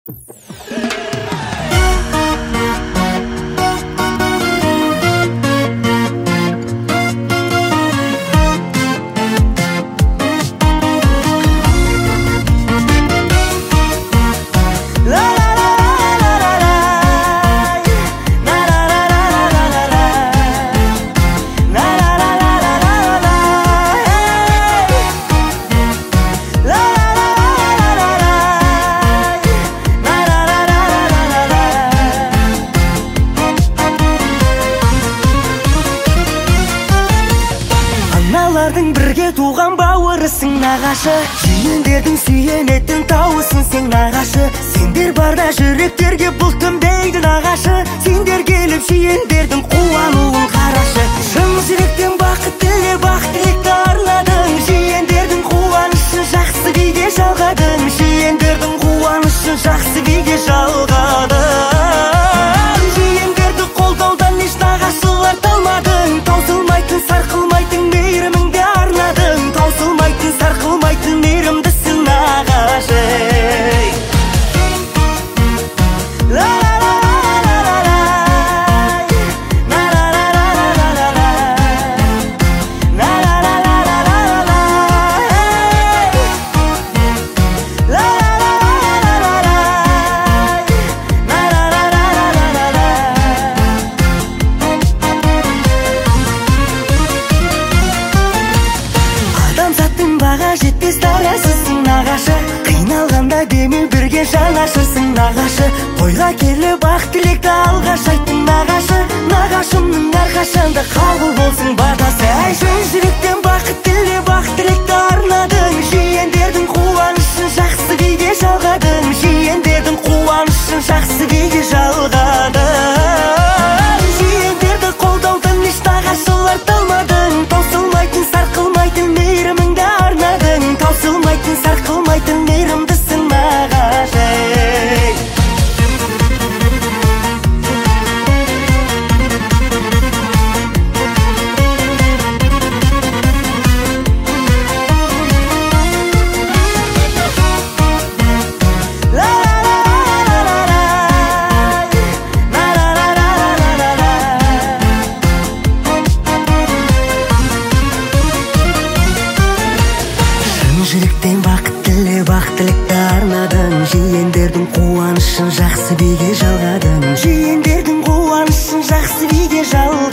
Аналардың бірге туған бауырысың нағашы, жиендердің сүйенетін тауысың сен нағашы. Сендер барда жүректерге бұл түнбейді нағашы, сендер келіп жиендердің қуануын қарашы. Шын жүректен бақыт тіле бақ тілекті арнадың, жиендердің қуанышын жақсы биге жалғадың, жиендердің қуанышын жақсы биге жалғадың. Жиендерді қолдаудан еш нағашылар талмадың, таусылмайтын сарқылмайтын мейіріміңді арнадың, таусылмайтын сарқылмайтын мейірімдісің нағашы. Жетпес дарасысың нағашы, қиналғанда демеу бірге жанашырсың нағашы. Тойға келіп ақ тілекті алғаш айттың нағашы, нағашымның әрқашанда қабыл болсын батасы. Әй шын жүректен бақыт тіле бақ тілекті арнадың, жиендердің қуанышын жақсы биге жалғадың, жиендердің қуанышын жақсы биге жалғадың. Жиендерді қолдаудан еш нағашылар талмадың, таусылмайтын сарқылмайтын мейіріміңді арнадың, таусылмайтын сарқылмайтын мейірімдісің нағашы. Жүректен бақыт тіле бақ тілекті арнадың, жиендердің қуанышын жақсы биге жалғадың, жиендердің қуанышын жақсы биге жалғадың.